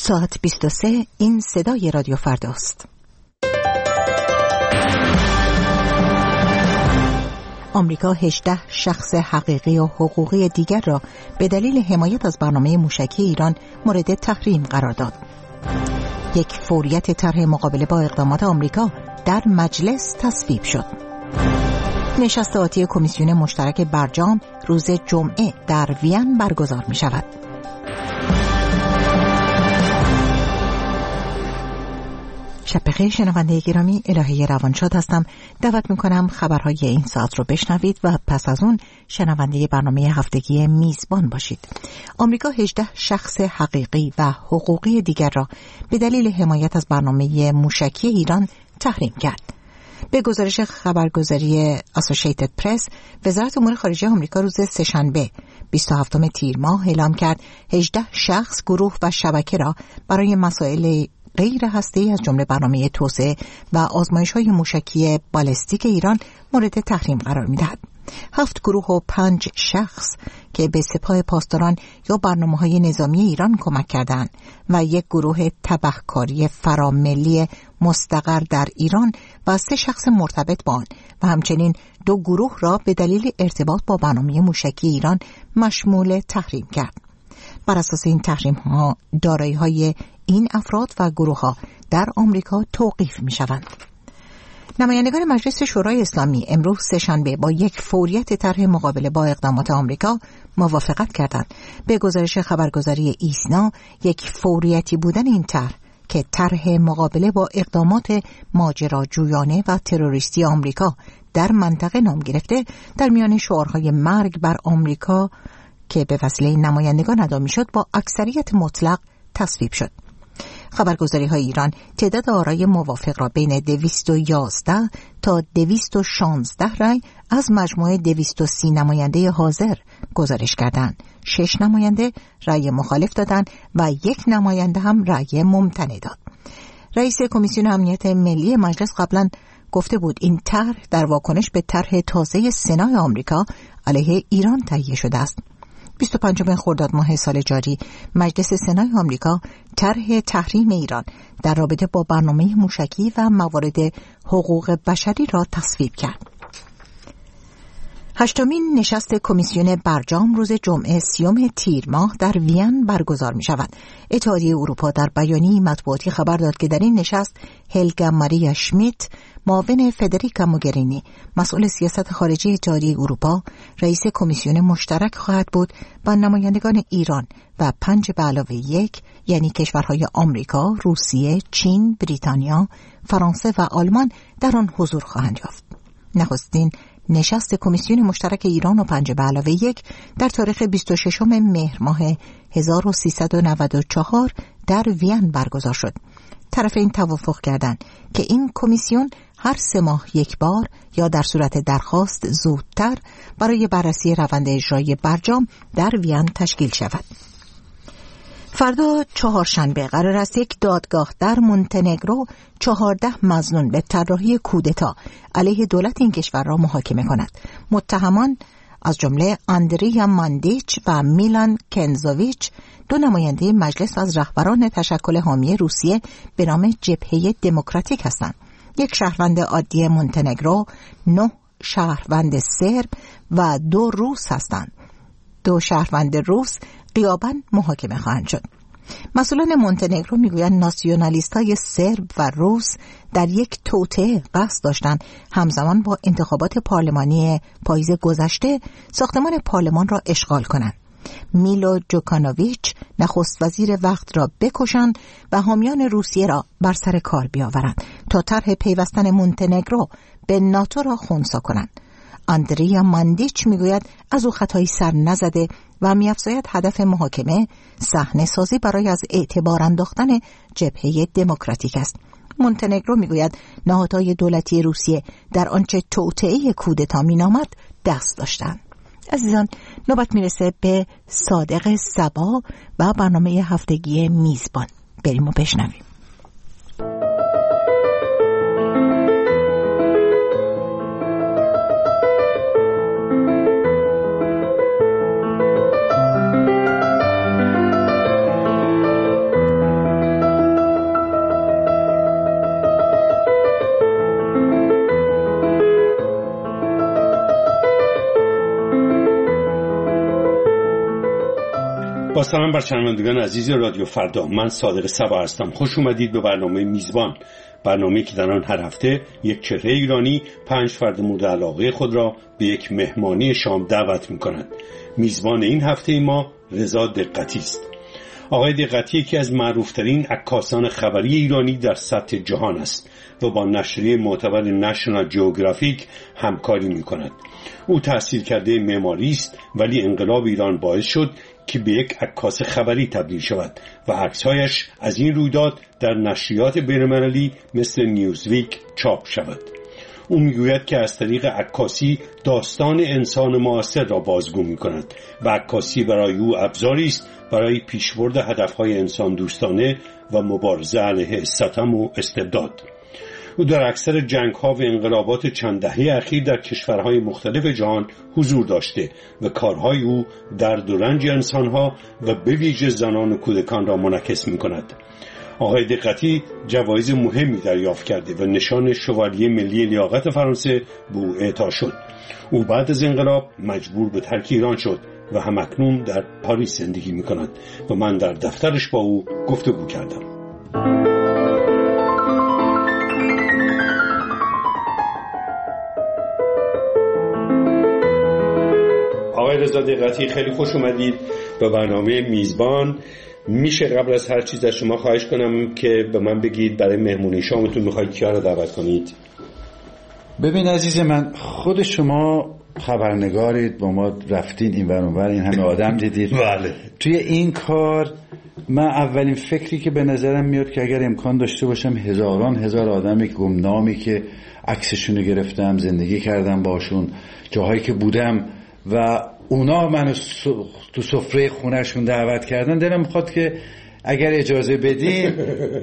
ساعت 23 این صدای رادیو فرداست. آمریکا 18 شخص حقیقی و حقوقی دیگر را به دلیل حمایت از برنامه موشکی ایران مورد تحریم قرار داد. یک فوریت طرح مقابله با اقدامات آمریکا در مجلس تصویب شد. نشست آتی کمیسیون مشترک برجام روز جمعه در وین برگزار می شود. شب بخیر شنونده گرامی، الهه روانشاد هستم. دعوت میکنم خبرهای این ساعت رو بشنوید و پس از اون شنونده برنامه هفتگی میزبان باشید. آمریکا 18 شخص حقیقی و حقوقی دیگر را به دلیل حمایت از برنامه موشکی ایران تحریم کرد. به گزارش خبرگزاری اسوسییتد پرس، وزارت امور خارجه آمریکا روز سه‌شنبه 27 تیر ماه اعلام کرد 18 شخص، گروه و شبکه را برای مسائل غیر هسته‌ای از جمله برنامه توسعه و آزمایش‌های موشکی بالستیک ایران مورد تحریم قرار می‌دهد. 7 گروه و 5 شخص که به سپاه پاسداران یا برنامه‌های نظامی ایران کمک کردند و یک گروه تبهکاری فراملی مستقر در ایران و 3 شخص مرتبط با آن و همچنین 2 گروه را به دلیل ارتباط با برنامه موشکی ایران مشمول تحریم کرد. بر اساس این تحریم‌ها دارایی‌های این افراد و گروه‌ها در آمریکا توقیف می‌شوند. نمایندگان مجلس شورای اسلامی امروز سه‌شنبه با یک فوریت طرح مقابله با اقدامات آمریکا موافقت کردند. به گزارش خبرگزاری ایسنا، یک فوریتی بودن این طرح که طرح مقابله با اقدامات ماجراجویانه و تروریستی آمریکا در منطقه نام گرفته، در میان شعارهای مرگ بر آمریکا که به وسیله نمایندگان ادا می‌شد با اکثریت مطلق تصویب شد. خبرگزاری‌های ایران تعداد آرای موافق را بین 211 تا 216 رای از مجموع 230 نماینده حاضر گزارش کردند. 6 نماینده رای مخالف دادند و 1 نماینده هم رای ممتنع داد. رئیس کمیسیون امنیت ملی مجلس قبلا گفته بود این طرح در واکنش به طرح تازه سنای آمریکا علیه ایران تهیه شده است. 25 خرداد ماه سال جاری مجلس سنای آمریکا طرح تحریم ایران در رابطه با برنامه موشکی و موارد حقوق بشری را تصویب کرد. 8مین نشست کمیسیون برجام روز جمعه 30 تیر ماه در وین برگزار می شود. اتحادیه اروپا در بیانیه‌ای مطبوعاتی خبر داد که در این نشست هلگا ماریا شمیت، معاون فدریکا موگرینی، مسئول سیاست خارجی اتحادیه اروپا، رئیس کمیسیون مشترک خواهد بود و نمایندگان ایران و 5+1 یعنی کشورهای آمریکا، روسیه، چین، بریتانیا، فرانسه و آلمان در آن حضور خواهند یافت. نخستین نشست کمیسیون مشترک ایران و 5+1 در تاریخ 26 مهر ماه 1394 در وین برگزار شد. طرفین توافق کردند که این کمیسیون هر 3 ماه یک بار یا در صورت درخواست زودتر برای بررسی روند اجرایی برجام در وین تشکیل شود. فردا چهارشنبه قرار است یک دادگاه در مونتنگرو 14 مظنون به طراحی کودتا علیه دولت این کشور را محاکمه کند. متهمان از جمله اندریا ماندیچ و میلان کنزوویچ، 2 نماینده مجلس از رهبران تشکل حامی روسیه به نام جبهه دموکراتیک هستند. 1 شهروند عادی مونتنگرو، 9 شهروند سرب و 2 روس هستند. 2 شهروند روس غیاباً محاکمه خواهند شد. مسئولان مونتنگرو میگویند ناسیونالیست‌های سرب و روس در یک توطئه قصد داشتند همزمان با انتخابات پارلمانی پاییز گذشته ساختمان پارلمان را اشغال کنند. میلو جوکانوویچ نخست وزیر وقت را بکشند و حامیان روسیه را بر سر کار بیاورند تا طرح پیوستن مونتنگرو به ناتو را خنثی کنند. اندریا ماندیچ میگوید از او خطایی سر نزده و می‌افزاید هدف محاکمه صحنه سازی برای از اعتبار انداختن جبهه دموکراتیک است. مونتنگرو میگوید نهادهای دولتی روسیه در آنچه توطئه کودتا مینامد دست داشتند. عزیزان، نوبت میرسه به صادق صبا و برنامه هفتگی میزبان. بریم و بشنویم. با سلام بر شنوندگان عزیز رادیو فردا، من صادق صبا هستم. خوش اومدید به برنامه میزبان، برنامه‌ای که در آن هر هفته یک چهره ایرانی 5 فرد مورد علاقه خود را به یک مهمانی شام دعوت می‌کند. میزبان این هفته ما رضا دقتی است. آقای دقتی یکی از معروفترین عکاسان خبری ایرانی در سطح جهان است و با نشریه معتبر نشنال جیوگرافیک همکاری می‌کند. او تحصیل کرده معماری است، ولی انقلاب ایران باعث شد که به یک عکاس خبری تبدیل شود و عکس‌هایش از این رویداد در نشریات بین‌المللی مثل نیوزویک چاپ شود. او میگوید که از طریق عکاسی داستان انسان معاصر را بازگو می‌کند و عکاسی برای او ابزاری است برای پیشبرد هدف‌های انسان دوستانه و مبارزه علیه ستم و استبداد. او در اکثر جنگ‌ها و انقلابات چند دهه اخیر در کشورهای مختلف جهان حضور داشته و کارهای او درد و رنج انسان‌ها و به ویژه زنان و کودکان را منعکس می‌کند. آقای دقتی جوایز مهمی دریافت کرده و نشان شوالیه ملی لیاقت فرانسه به او اعطا شد. او بعد از انقلاب مجبور به ترک ایران شد و همکنون در پاریس زندگی می‌کند و من در دفترش با او گفتگو کردم. آقای رضا دقتی، خیلی خوش اومدید به برنامه میزبان. میشه قبل از هر چیز از شما خواهش کنم که به من بگید برای مهمونی شامتون میخواید کیا رو دعوت کنید؟ ببین عزیز من، خود شما خبرنگارید، با ما رفتین این ور اون ور، این همه آدم دیدید. بله. توی این کار من اولین فکری که به نظرم میاد که اگر امکان داشته باشم هزار آدمی که گمنامی که عکسشون گرفتم، زندگی کردم باشون، جاهایی که بودم و اونا منو تو سفره خونهشون دعوت کردن، دلم میخواد که اگر اجازه بدین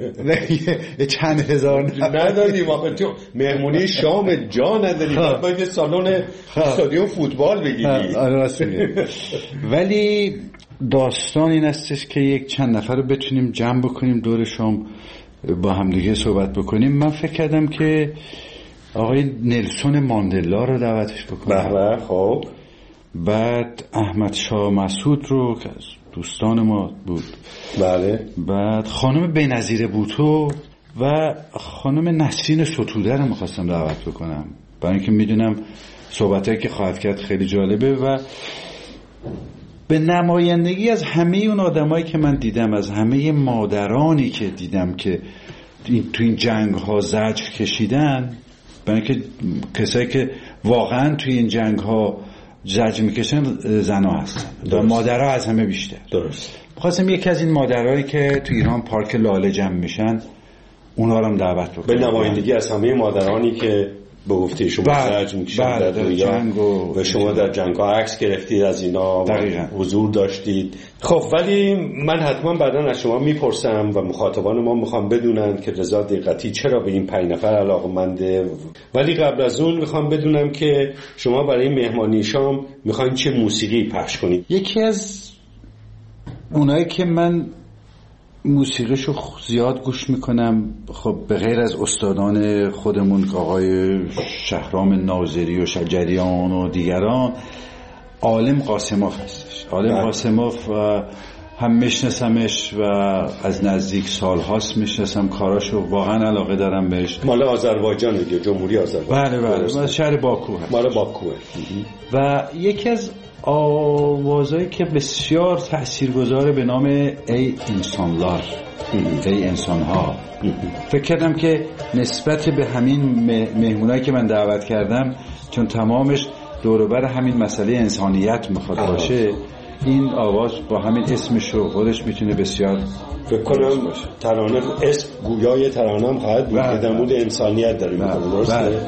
چند هزار ندادیم آخه تو مهمونی شام جا نداریم، باید سالن استادیوم فوتبال بگیری. راست میگی. ولی داستان این استش که یک چند نفر رو بتونیم جمع بکنیم دور شام با همدیگه صحبت بکنیم. من فکر کردم که آقای نلسون ماندلا رو دعوتش بکنم. بله. خب بعد احمد شاه مسعود رو که از دوستان ما بود. بله. بعد خانم بنظیر بوتو و خانم نسرین ستوده رو می‌خواستم دعوت بکنم، برای اینکه میدونم صحبتایی که خواهد کرد خیلی جالبه و به نمایندگی از همه اون آدمایی که من دیدم، از همه مادرانی که دیدم که تو این جنگ‌ها زجر کشیدن، برای اینکه کسایی که واقعا توی این جنگ‌ها زجر میکشن زنا هستن و مادرها از همه بیشتر. درست. می‌خواستم یکی از این مادرایی که تو ایران پارک لاله جمع میشن اونا رو هم دعوت بکنم، به نمایندگی از همه مادرانی که به گفته شما زجر میکشن در جنگ و شما در جنگ‌ها عکس گرفتید از اینا و حضور داشتید. خب ولی من حتما بعداً از شما میپرسم و مخاطبان ما میخوام بدونن که رضا دقتی چرا به این 5 نفر علاقه‌منده، ولی قبل از اون میخوام بدونم که شما برای مهمانی شام میخواین چه موسیقی پخش کنید. یکی از اونایی که من موسیقیشو زیاد گوش میکنم، خب به غیر از استادان خودمون آقای شهرام ناظری و شجریان و دیگران، عالم قاسموف هستش. عالم قاسموف هم میشناسمش و از نزدیک سالهاست میشناسم، کاراشو واقعا علاقه دارم بهش. مال آذربایجان دیگه، جمهوری آذربایجان. بله، شهر باکو هست. مال باکوه. و یکی از آوازهایی که بسیار تأثیرگذاره به نام ای انسانلار، ای انسانها. فکر کردم که نسبت به همین مهمونایی که من دعوت کردم، چون تمامش دور و بر همین مسئله انسانیت میخواد باشه، این آواز با همین اسمش و خودش میتونه بسیار فکر کنم ترانه اسم گویای ترانه هم خواهد بود که در مورد انسانیت داریم میکنه. درسته؟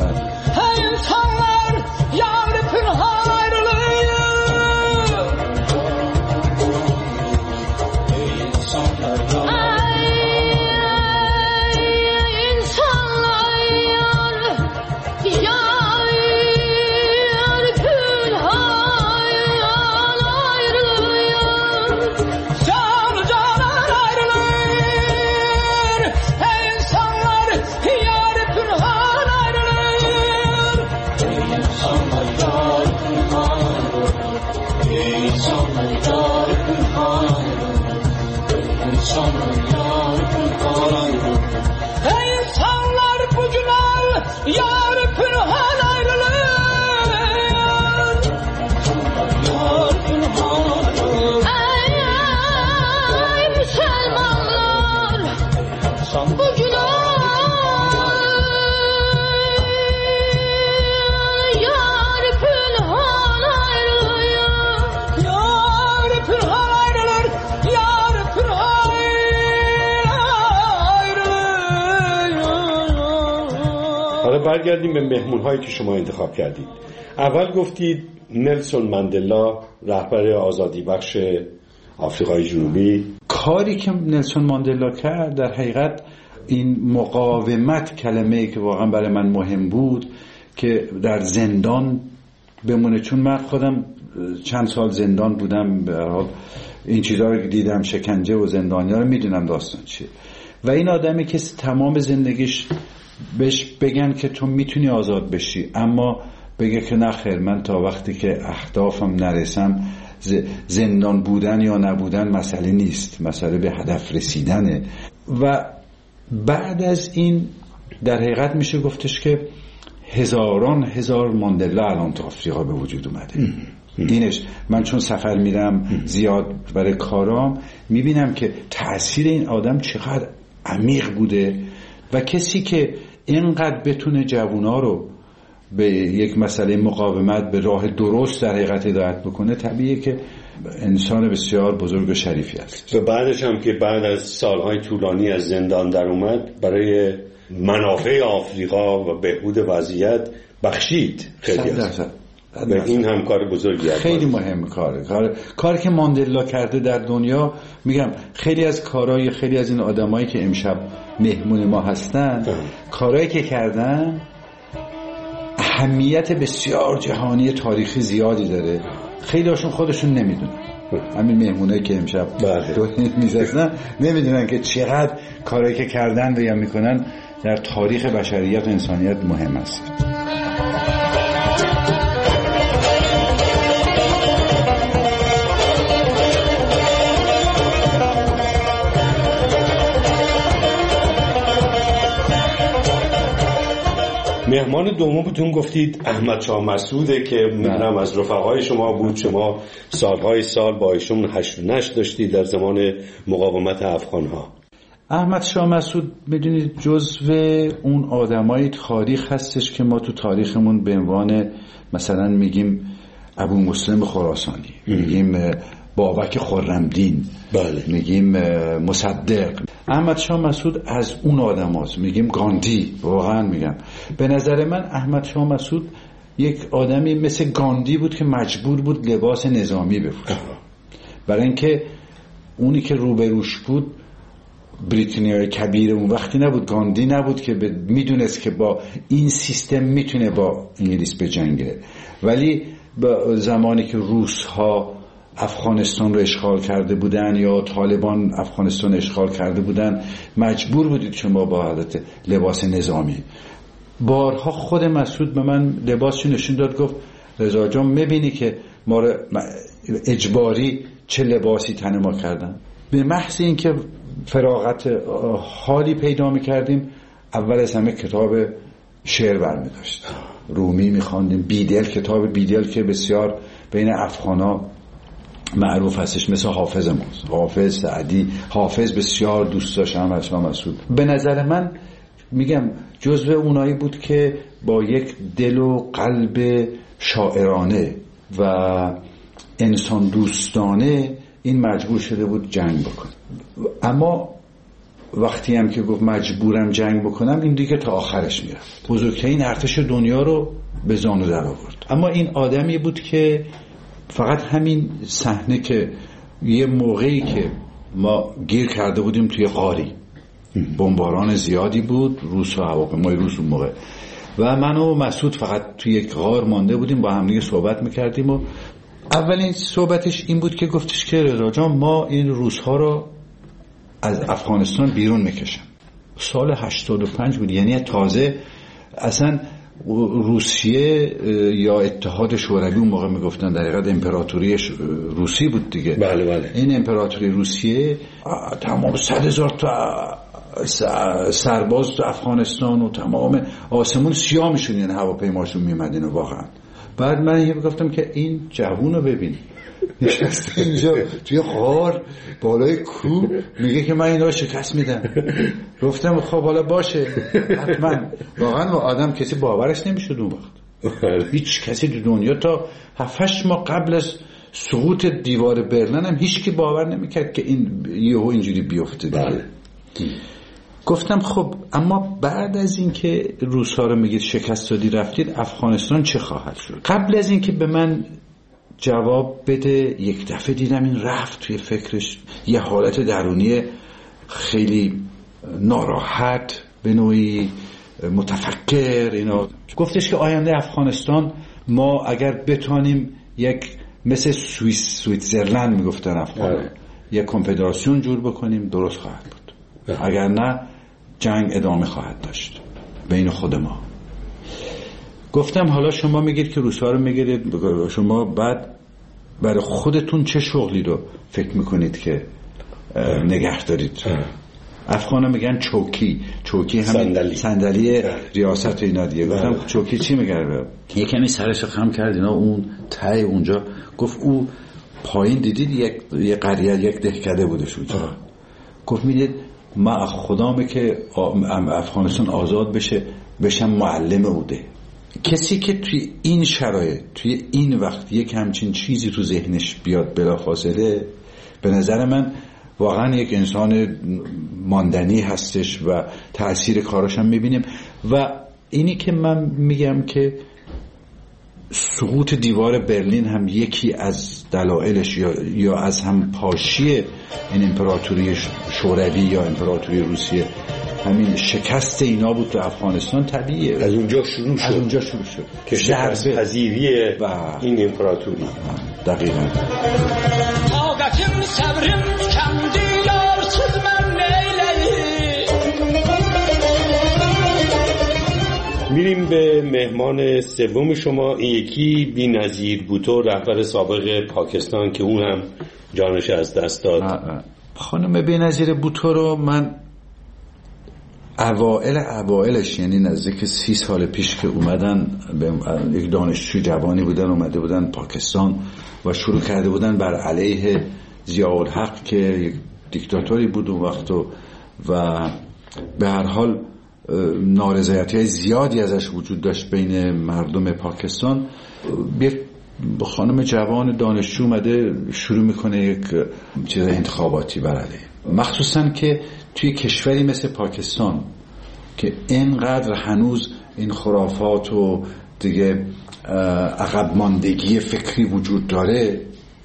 İnsanlar bugün al yar pürhan ayrılır. Yar pürhan ayrılır. Ey Müslümanlar bugün al yar pürhan ayrılır. Yar pürhan ayrılır. Yar pürhan حالا برگردیم به مهمون‌هایی که شما انتخاب کردید. اول گفتید نلسون ماندلا، رهبر آزادی بخش آفریقای جنوبی. کاری که نلسون ماندلا کرد در حقیقت این مقاومت، کلمه‌ای که واقعا برای من مهم بود که در زندان بمونه، چون من خودم چند سال زندان بودم، به هر حال این چیزها رو دیدم، شکنجه و زندانیا رو میدونم داستان چیه. و این آدمی که تمام زندگیش بهش بگن که تو میتونی آزاد بشی، اما بگه که نه خیر، من تا وقتی که اهدافم نرسم زندان بودن یا نبودن مسئله نیست، مسئله به هدف رسیدنه. و بعد از این در حقیقت میشه گفتش که هزاران هزار ماندلا الان تو آفریقا به وجود اومده. اینش من چون سفر میرم زیاد برای کارام میبینم که تأثیر این آدم چقدر عمیق بوده و کسی که اینقدر بتونه جوونا رو به یک مسئله مقاومت به راه درست در حقیقت هدایت بکنه، طبیعیه که انسان بسیار بزرگ و شریفی است. و بعدش هم که بعد از سالهای طولانی از زندان در اومد، برای منافع آفریقا و بهبود وضعیت بخشید خیلی است. و این هم کار بزرگی است. خیلی مهم کاری که ماندلا کرده در دنیا. میگم خیلی از کارهای خیلی از این آدمایی که امشب مهمون ما هستن، کارهایی که کردن اهمیت بسیار جهانی تاریخی زیادی داره. خیلی هاشون خودشون نمیدونن، همین مهمونایی که امشب تو میزنن نمیدونن که چقدر کارهایی که کردن و یا میکنن در تاریخ بشریت و انسانیت مهم است. مهمان دومتون گفتید احمد شاه مسعوده که میدونم از رفقای شما بود، شما سالهای سال با ایشون هشت و نشت داشتید در زمان مقاومت افغانها. احمد شاه مسعود میدونید جزو اون آدمای تاریخ هستش که ما تو تاریخمون به عنوان مثلا میگیم ابو مسلم خراسانی، میگیم بابک خرمدین، بله، میگیم مصدق. احمد شاه مسعود از اون آدم هست. میگیم گاندی، واقعا میگم به نظر من احمد شاه مسعود یک آدمی مثل گاندی بود که مجبور بود لباس نظامی بپوشه، برای اینکه اونی که روبروش بود بریتانیای کبیر اون وقتی نبود، گاندی نبود که میدونست که با این سیستم میتونه با انگلیس بجنگه. ولی با زمانی که روس ها افغانستان رو اشغال کرده بودن یا طالبان افغانستان اشغال کرده بودن، مجبور بودید شما با حالت لباس نظامی. بارها خود مسعود به من لباسشو نشون داد، گفت رضا جان میبینی که ما رو اجباری چه لباسی تن ما کردن. به محض اینکه فراغت حالی پیدا میکردیم، اول از همه کتاب شعر برمی داشت، رومی میخواندیم، بیدل، کتاب بیدل که بسیار بین افغانا معروف هستش، مثل حافظ ماست، حافظ سعدی. حافظ بسیار دوست داشتم احمد شاه مسعود. به نظر من میگم جزو اونایی بود که با یک دل و قلب شاعرانه و انسان دوستانه این مجبور شده بود جنگ بکنه. اما وقتی هم که گفت مجبورم جنگ بکنم، این دیگه تا آخرش میرفت. بزرگترین ارتش دنیا رو به زانو در آورد. اما این آدمی بود که فقط همین صحنه که یه موقعی که ما گیر کرده بودیم توی غاری، بمباران زیادی بود، روس و هواپیمای روس اون موقع، و من و مسعود فقط توی یک غار مانده بودیم، با هم دیگه صحبت میکردیم. و اولین صحبتش این بود که گفتش که رضا جان ما این روس‌ها رو از افغانستان بیرون میکشم. سال 85 بود، یعنی تازه اصلا روسیه یا اتحاد شوروی اون موقع میگفتن در حقیقت امپراتوری روسی بود دیگه. بله. این امپراتوری روسیه تمام 100,000 تا سرباز تو افغانستان و تمام آسمون سیاه میشون، یعنی هواپیماشون میمدین واقعا. بعد من میگفتم که این جوونو ببین نشسته اینجا توی غار بالای کوه میگه که من اینا رو شکست میدم. گفتم خب حالا باشه حتما. واقعا آدم کسی باورش نمیشد اون وقت. هیچ کسی تو دنیا تا 7-8 ماه قبل از سقوط دیوار برلین هم هیچ کی باور نمیکرد که این یهو اینجوری بیفته. بله. گفتم خب اما بعد از اینکه روس‌ها رو میگید شکست دادی رفتید، افغانستان چه خواهد شد؟ قبل از اینکه به من جواب بده یک دفعه دیدم این رفت توی فکرش، یه حالت درونی خیلی ناراحت، به نوعی متفکر. اینا گفتش که آینده افغانستان ما اگر بتونیم یک مثل سوئیسرلند میگفتن افغان یک کنفدراسیون جور بکنیم درست خواهد بود، اگر نه جنگ ادامه خواهد داشت بین خود ما. گفتم حالا شما میگید که روس‌ها رو میگیرید، شما بعد برای خودتون چه شغلی رو فکر میکنید که نگه دارید؟ افغانا میگن چوکی همین صندلی ریاست اینا دیگه. گفتم چوکی چی میگه؟ یه کمی سرش خم کرد اینا، اون ته اونجا گفت او پایین دیدید یک قریه یک دهکده بودش اونجا. گفت میدید ما خدامه که افغانستان آزاد بشم معلم اوده. کسی که توی این شرایط توی این وقت یک همچین چیزی تو ذهنش بیاد بلافاصله، به نظر من واقعا یک انسان ماندنی هستش و تأثیر کاراش هم میبینیم. و اینی که من میگم که سقوط دیوار برلین هم یکی از دلایلش یا از هم پاشی این امپراتوری شوروی یا امپراتوری روسیه همین شکست اینا بود تو افغانستان. طبیعیه از اونجا شروع شد که شکست پذیری این امپراتوری. دقیقاً. طاقتم صبرم کم دیارسız من میریم به مهمان سوم شما. این یکی بی‌نظیر بوتو، رهبر سابق پاکستان که اون هم جانش از دست داد. خانم بی‌نظیر بوتو رو من اوائلش یعنی نزدیک 30 سال پیش که اومدن، یک دانشجوی جوانی بودن اومده بودن پاکستان و شروع کرده بودن بر علیه ضیاءالحق که یک دیکتاتوری بود اون وقت و به هر حال نارضایتی زیادی ازش وجود داشت بین مردم پاکستان. یک خانم جوان دانشجو اومده شروع میکنه یک چیز انتخاباتی بر علیه، مخصوصا که توی کشوری مثل پاکستان که اینقدر هنوز این خرافات و دیگه عقب ماندگی فکری وجود داره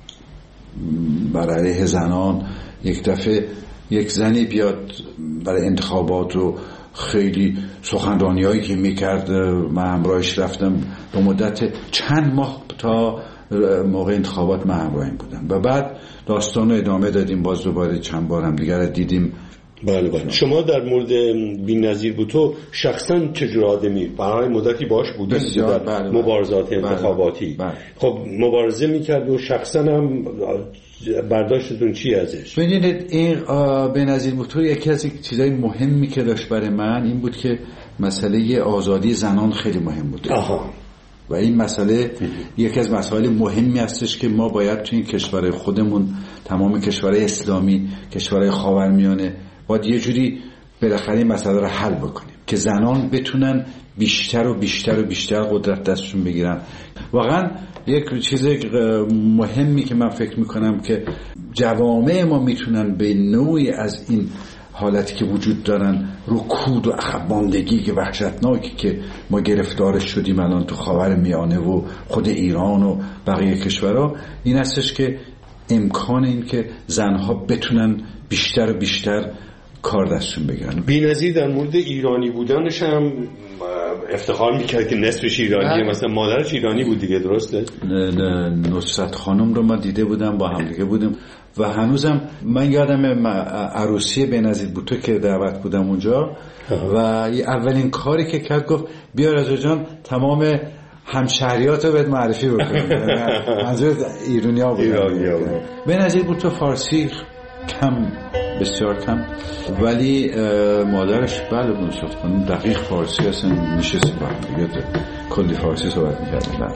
بر علیه زنان، یک دفعه یک زنی بیاد برای انتخابات و خیلی سخنرانی‌هایی که میکرد، من همراهش رفتم به مدت چند ماه تا موقع انتخابات من همراهش بودم و بعد داستان رو ادامه دادیم، باز دوباره چند بار هم دیگر دیدیم. بله. شما در مورد بی‌نظیر بوتو شخصا چجور آدمی؟ برای مدتی باش بودید در مبارزات انتخاباتی. خب مبارزه میکرد و شخصا هم برداشتتون چی ازش؟ ببینید این بی‌نظیر بوتو یکی از چیزای مهمی که داشت برای من این بود که مسئله آزادی زنان خیلی مهم بود. و این مسئله یکی از مسائل مهمی هستش که ما باید توی این کشور خودمون، تمام کشورهای اسلامی، کشورهای خاورمیانه، باید یه جوری بالاخره این مسئله رو حل بکنیم که زنان بتونن بیشتر و بیشتر و بیشتر قدرت دستشون بگیرن. واقعا یک چیز مهمی که من فکر میکنم که جوامع ما میتونن به نوعی از این حالتی که وجود دارن، رکود و عقب ماندگی که وحشتناکی که ما گرفتارش شدیم الان تو خاورمیانه و خود ایران و بقیه کشورها، این هستش که امکان این که زنها بتونن بیشتر و بیشتر کار دستشون بگیرن. بی‌نظیر در مورد ایرانی بودنش هم افتخار میکرد که نصفش ایرانیه، مثلا مادرش ایرانی بود دیگه، درسته؟ نصرت خانم رو ما دیده بودم، با هم دیگه بودیم و هنوزم من یادم عروسی بنظیر بوتو که دعوت بودم اونجا و اولین کاری که کرد گفت بیا رضا جان تمام همشهریاتو بهت معرفی بکنم. منظور ایرانیا بود. بنظیر بوتو فارسی کم، بسیار کم، ولی مادرش بله بود صحبت کنم دقیق فارسی اصلا میشه صحبت میگه کلی فارسی صحبت میکردن.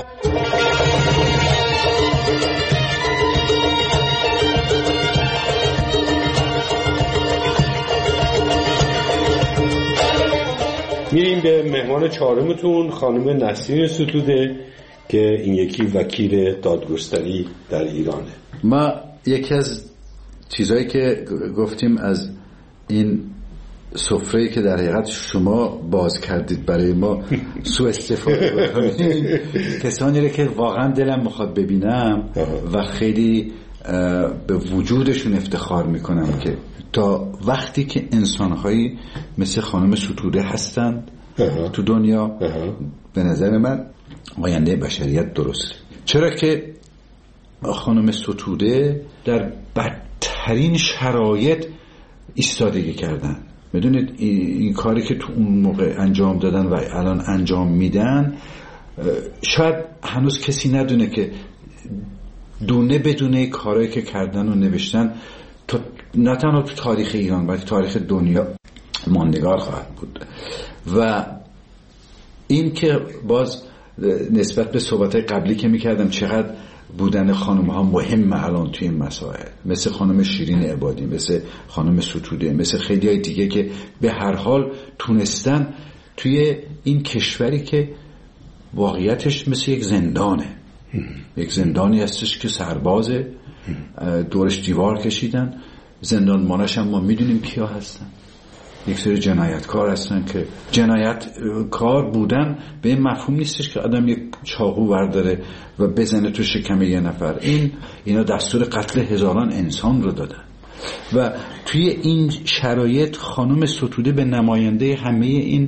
میریم به مهمان چهارمتون خانم نسرین ستوده که این یکی وکیل دادگستری در ایرانه. ما یکی از چیزایی که گفتیم از این سفره‌ای که در حقیقت شما باز کردید برای ما سوء استفاده بکنیم، کسانی رو که واقعا دلم میخواد ببینم و خیلی به وجودشون افتخار میکنم که تا وقتی که انسانهایی مثل خانم ستوده هستند تو دنیا به نظر من آینده بشریت درسته. چرا که خانم ستوده در بدترین شرایط ایستادگی کردن. میدونید این کاری که تو اون موقع انجام دادن و الان انجام میدن شاید هنوز کسی ندونه که دونه بدونه کارهایی که کردن و نوشتن نه تنها تو تاریخ ایران بلکه تاریخ دنیا ماندگار خواهد بود. و این که باز نسبت به صحبت‌های قبلی که میکردم چقدر بودن خانم ها مهمه الان توی این مسائل، مثل خانم شیرین عبادی، مثل خانم ستوده، مثل خیلی های دیگه که به هر حال تونستن توی این کشوری که واقعیتش مثل یک زندانه، یک زندانی هستش که سربازه دورش دیوار کشیدن، زندانباناش هم ما میدونیم کیا هستن، یک سری جنایتکار هستن که جنایتکار بودن به این مفهوم نیستش که آدم یک چاقو برداره و بزنه تو شکم یه نفر. اینا دستور قتل هزاران انسان رو دادن و توی این شرایط خانم ستوده به نماینده همه این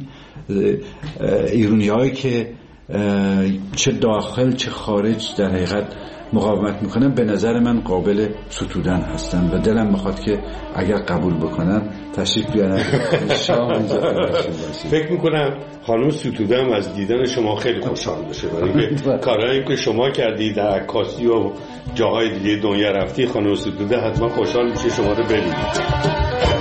ایرانی‌هایی که چه داخل چه خارج در حقیقت مقاومت میکنن به نظر من قابل ستودن هستن و دلم میخواد که اگر قبول بکنن تشریف بیارن شام اینجا باشید. فکر میکنم خانم ستوده هم از دیدن شما خیلی خوشحال بشه، برای اینکه کارهایی که شما کردید در عکاسی و جاهای دیگه دنیا رفتی، خانم ستوده حتما خوشحال میشه شما رو ببینید.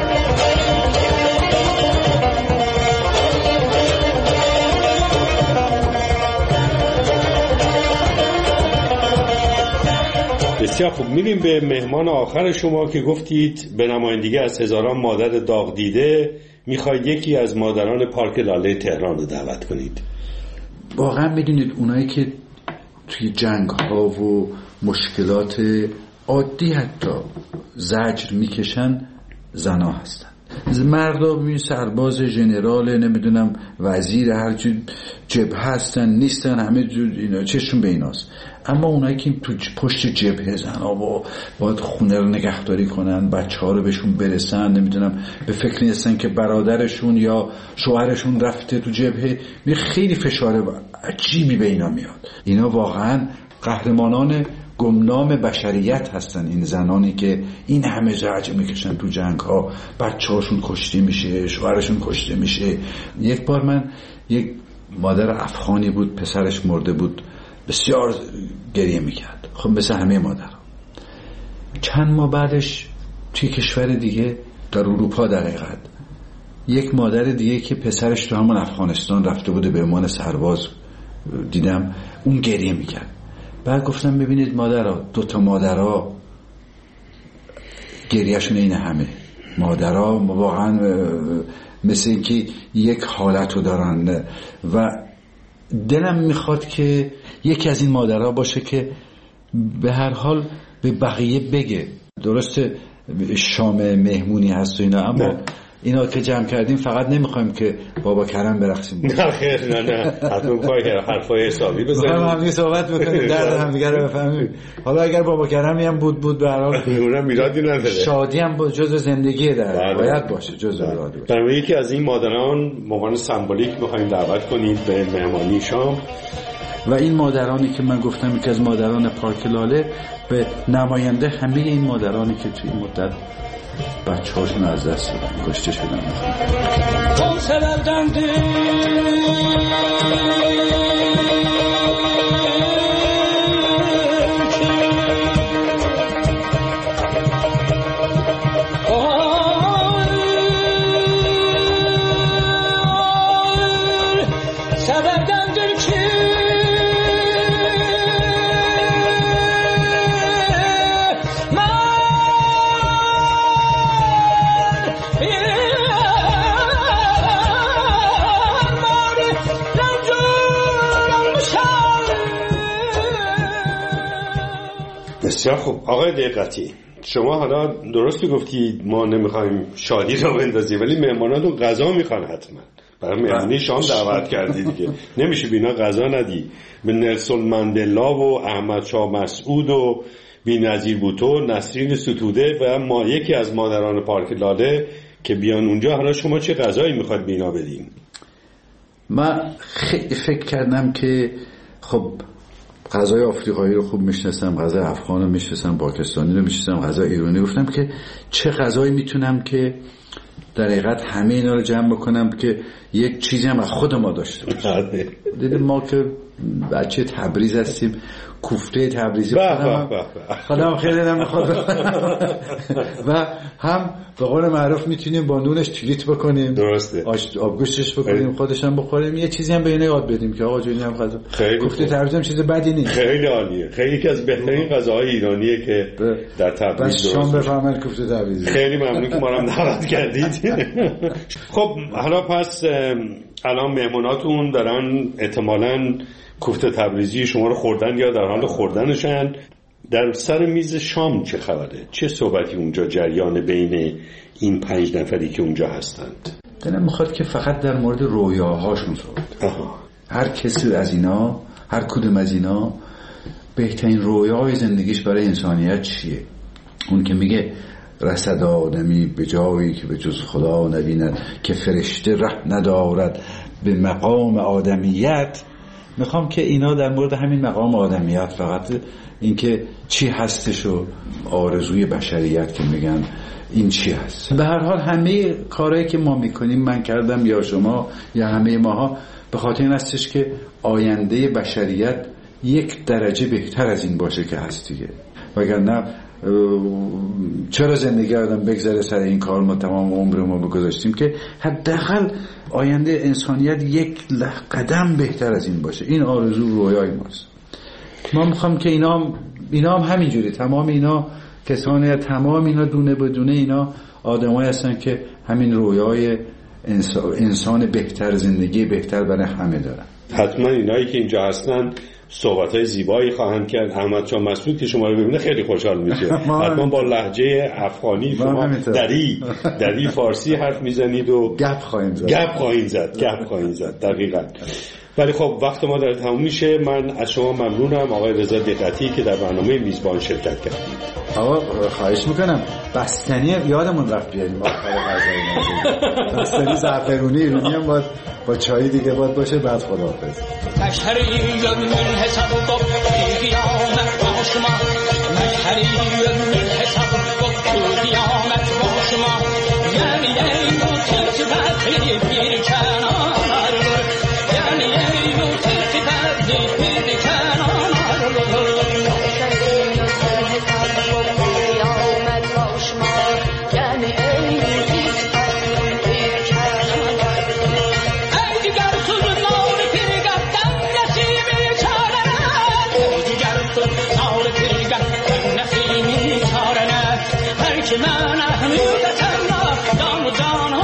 بسیار خوب، میریم به مهمان آخر شما که گفتید به نمایندگی از هزاران مادر داغ دیده میخواید یکی از مادران پارک لاله تهران رو دعوت کنید. واقعا میدونید اونایی که توی جنگ ها و مشکلات عادی حتی زجر میکشن زنا هستن. مردم سرباز ژنرال نمیدونم وزیر هر جبهه هستن نیستن، همه اینا چشون به ایناست. اما اونایی که تو پشت جبهه زنا و باید خونه رو نگهداری کنن، بچه‌ها رو بهشون برسن، نمیدونم به فکر نیستن که برادرشون یا شوهرشون رفته تو جبهه، خیلی فشار عجیبی به اینا میاد. اینا واقعا قهرمانان گمنام بشریت هستن، این زنانی که این همه زجر میکشن تو جنگ ها، بچه‌هاشون کشته میشه، شوهرشون کشته میشه. یک بار من یک مادر افغانی بود، پسرش مرده بود، بسیار گریه میکرد، خب مثل همه مادرها. چند ماه بعدش توی کشور دیگه در اروپا در حقیقت یک مادر دیگه که پسرش تو همون افغانستان رفته بوده به عنوان سرباز دیدم، اون گریه میکرد. بعد گفتم ببینید مادرها، دوتا مادرها گریهشون این همه، مادرها واقعا مثل اینکه یک حالتو دارن و دلم میخواد که یکی از این مادرها باشه که به هر حال به بقیه بگه. درسته شام مهمونی هست و اینا، اما اینا که جمع کردیم فقط نمیخوایم که بابا کرم برقصیم. نه خیر، نه حتما پای حرفای حسابی بزنیم، هم دیگه صحبت بکنیم، درد هم دیگه رو بفهمیم. حالا اگر بابا کرمی هم بود به هر حال اونم میراثی نداره، شادی هم جزء زندگی در باید باشه، جزء رادی باشه. در یکی از این مادران به عنوان سمبولیک میخوایم دعوت کنیم به مهمانی شام و این مادرانی که من گفتم که از مادران پارک لاله به نماینده همه این مادرانی که توی این مدت بچه‌هاشون از دست دادن، کشته شدن. بسیار خوب. آقای دقتی، شما حالا درست گفتید ما نمیخوایم شادی رو بندازیم، ولی مهماناتون غذا میخوان حتما. برای مهمانی شام دعوت کردی دیگه، نمیشه بینا غذا ندی. به نلسون ماندلا و احمد شاه مسعود و بی‌نظیر بوتو، نسرین ستوده و ما یکی از مادران پارک لاله که بیان اونجا. حالا شما چه غذایی میخواد بینا بدیم؟ من خیلی فکر کردم که خب غذای آفریقایی رو خوب میشناسم، غذای افغان رو میشناسم، پاکستانی رو میشناسم، غذای ایرانی. گفتم که چه غذایی میتونم که در حقیقت همه اینا رو جمع بکنم که یک چیزی هم از خود ما داشته باشیم. دیدیم ما که بچه تبریز هستیم، کوفته تبریزی خودم خیلی نمیخواد و هم به قول معروف میتونیم با نونش تریت بکنیم، درسته، آبگوشتش بکنیم، خودش هم بخوریم، یه چیزی هم به اینا یاد بدیم که آقا جون هم غذا کوفته تبریزی هم چیز بدی نیست. خیلی عالیه، خیلی یکی از بهترین غذاهای ایرانیه که در تبریز درست. شام بفهمن کوفته تبریزی. خیلی ممنون که ما رو دعوت کردید. خب حالا پس الان مهموناتون دارن احتمالاً کوفته تبریزی شما رو خوردن یا در حال خوردنشن. در سر میز شام چه خبره؟ چه صحبتی اونجا جریان بین این 5 نفری که اونجا هستند؟ دلم میخواد که فقط در مورد رویاهاشون صحبت. هر کسی از اینا، هر کدوم از اینا بهترین رویای زندگیش برای انسانیت چیه؟ اون که میگه رسد آدمی به جایی که به جز خدا نبیند، که فرشته ره ندارد به مقام آدمیت. میخوام که اینا در مورد همین مقام آدمیت، فقط اینکه چی هستش و آرزوی بشریت که میگن این چی هست. به هر حال همه کارهایی که ما میکنیم، من کردم یا شما یا همه ماها، به خاطر این هستش که آینده بشریت یک درجه بهتر از این باشه که هست دیگه. وگرنه چرا زندگی آدم بگذره سر این کار ما تمام عمر ما بگذاشتیم که حداقل آینده انسانیت یک قدم بهتر از این باشه. این آرزو رویای ماست. ما میخوام که اینا هم همینجوری، تمام اینا کسانی، تمام اینا دونه بدونه اینا آدمایی هستن که همین رویای انسان بهتر، زندگی بهتر برای همه دارن. حتما اینایی که اینجا هستن صحبت‌های زیبایی خواهند کرد. احمد شاه مسعود که شما رو ببینه خیلی خوشحال میشه. حتما با لهجه افغانی شما دری فارسی حرف میزنید و گپ خواهیم زد. دقیقاً. ولی خب وقت ما داره تموم میشه. من از شما ممنونم آقای رضا دقتی که در برنامه میزبان شرکت کردید. آقا خواهش میکنم. بستنی یادمون رفت بیاریم بستنی زعفرونی ایرانی هم باید با چای دیگه باید باشه. بعد خداحافظ. من احمیدت الله دان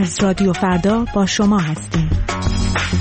از رادیو فردا با شما هستیم.